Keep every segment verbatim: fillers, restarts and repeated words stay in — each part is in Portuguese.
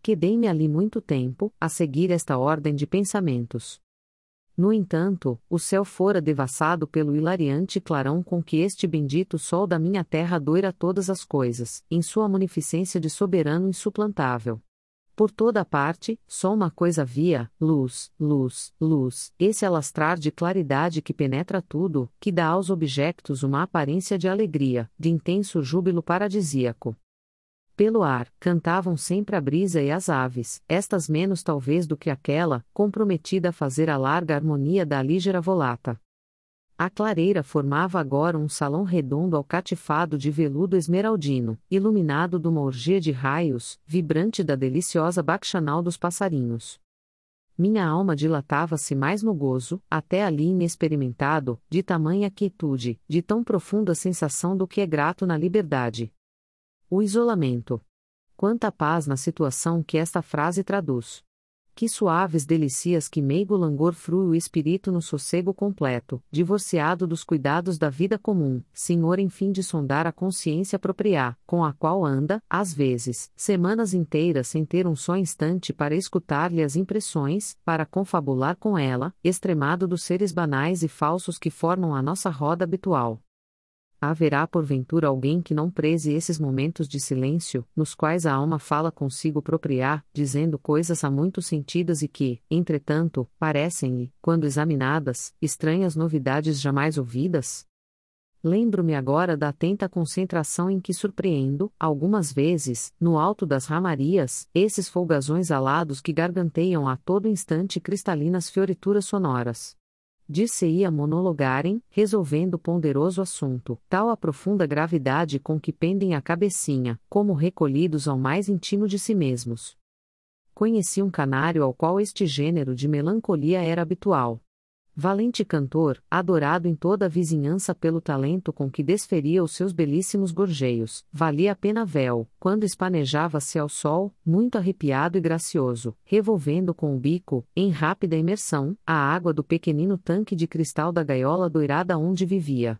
Quedei-me ali muito tempo, a seguir esta ordem de pensamentos. No entanto, o céu fora devassado pelo hilariante clarão com que este bendito sol da minha terra doira todas as coisas, em sua munificência de soberano insuplantável. Por toda a parte, só uma coisa havia: luz, luz, luz, esse alastrar de claridade que penetra tudo, que dá aos objetos uma aparência de alegria, de intenso júbilo paradisíaco. Pelo ar, cantavam sempre a brisa e as aves, estas menos talvez do que aquela, comprometida a fazer a larga harmonia da lígera volata. A clareira formava agora um salão redondo alcatifado de veludo esmeraldino, iluminado de uma orgia de raios, vibrante da deliciosa bacchanal dos passarinhos. Minha alma dilatava-se mais no gozo, até ali inexperimentado, de tamanha quietude, de tão profunda sensação do que é grato na liberdade. O isolamento. Quanta paz na situação que esta frase traduz. Que suaves delícias, que meigo langor frui o espírito no sossego completo, divorciado dos cuidados da vida comum, senhor enfim de sondar a consciência apropriar, com a qual anda, às vezes, semanas inteiras sem ter um só instante para escutar-lhe as impressões, para confabular com ela, extremado dos seres banais e falsos que formam a nossa roda habitual. Haverá porventura alguém que não preze esses momentos de silêncio, nos quais a alma fala consigo propriar, dizendo coisas há muito sentidas e que, entretanto, parecem-lhe, quando examinadas, estranhas novidades jamais ouvidas? Lembro-me agora da atenta concentração em que surpreendo, algumas vezes, no alto das ramarias, esses folgazões alados que garganteiam a todo instante cristalinas fiorituras sonoras. Dir-se-ia monologarem, resolvendo ponderoso assunto, tal a profunda gravidade com que pendem a cabecinha, como recolhidos ao mais íntimo de si mesmos. Conheci um canário ao qual este gênero de melancolia era habitual. Valente cantor, adorado em toda a vizinhança pelo talento com que desferia os seus belíssimos gorjeios, valia a pena véu, quando espanejava-se ao sol, muito arrepiado e gracioso, revolvendo com o bico, em rápida imersão, a água do pequenino tanque de cristal da gaiola doirada onde vivia.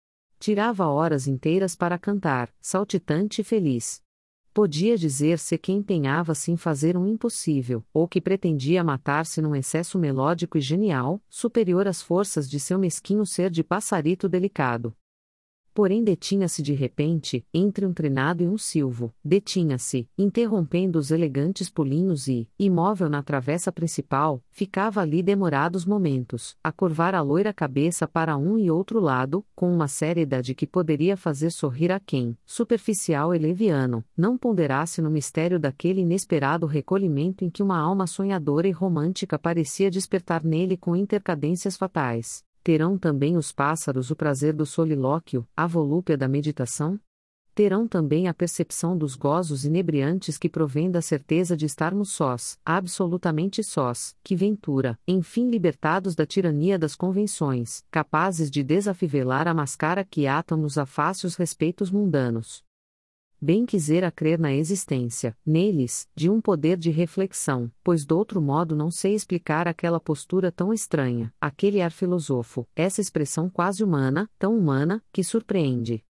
Tirava horas inteiras para cantar, saltitante e feliz. Podia dizer-se que empenhava-se em fazer um impossível, ou que pretendia matar-se num excesso melódico e genial, superior às forças de seu mesquinho ser de passarito delicado. Porém detinha-se de repente, entre um trinado e um silvo, detinha-se, interrompendo os elegantes pulinhos e, imóvel na travessa principal, ficava ali demorados momentos, a curvar a loira cabeça para um e outro lado, com uma seriedade que poderia fazer sorrir a quem, superficial e leviano, não ponderasse no mistério daquele inesperado recolhimento em que uma alma sonhadora e romântica parecia despertar nele com intercadências fatais. Terão também os pássaros o prazer do solilóquio, a volúpia da meditação? Terão também a percepção dos gozos inebriantes que provém da certeza de estarmos sós, absolutamente sós, que ventura, enfim libertados da tirania das convenções, capazes de desafivelar a máscara que atam-nos a fáceis respeitos mundanos. Bem quisera crer na existência, neles, de um poder de reflexão, pois doutro modo não sei explicar aquela postura tão estranha, aquele ar filosofo, essa expressão quase humana, tão humana, que surpreende.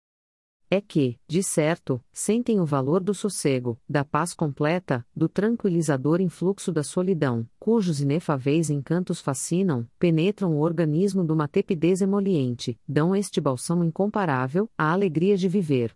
É que, de certo, sentem o valor do sossego, da paz completa, do tranquilizador influxo da solidão, cujos inefáveis encantos fascinam, penetram o organismo de uma tepidez emoliente, dão este bálsamo incomparável, à alegria de viver.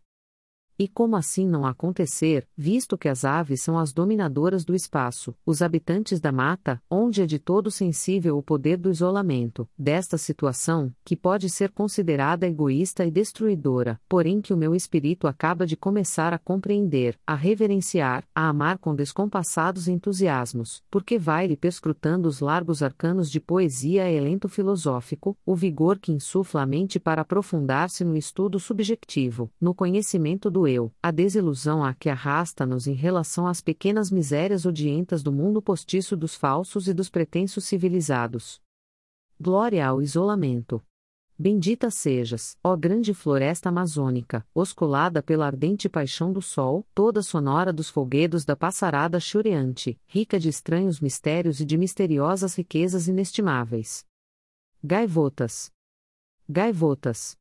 E como assim não acontecer, visto que as aves são as dominadoras do espaço, os habitantes da mata, onde é de todo sensível o poder do isolamento, desta situação, que pode ser considerada egoísta e destruidora, porém que o meu espírito acaba de começar a compreender, a reverenciar, a amar com descompassados entusiasmos, porque vai-lhe perscrutando os largos arcanos de poesia e elento filosófico, o vigor que insufla a mente para aprofundar-se no estudo subjetivo, no conhecimento do eu, a desilusão a que arrasta-nos em relação às pequenas misérias odientas do mundo postiço dos falsos e dos pretensos civilizados. Glória ao isolamento! Bendita sejas, ó grande floresta amazônica, osculada pela ardente paixão do sol, toda sonora dos folguedos da passarada chureante, rica de estranhos mistérios e de misteriosas riquezas inestimáveis. Gaivotas! Gaivotas!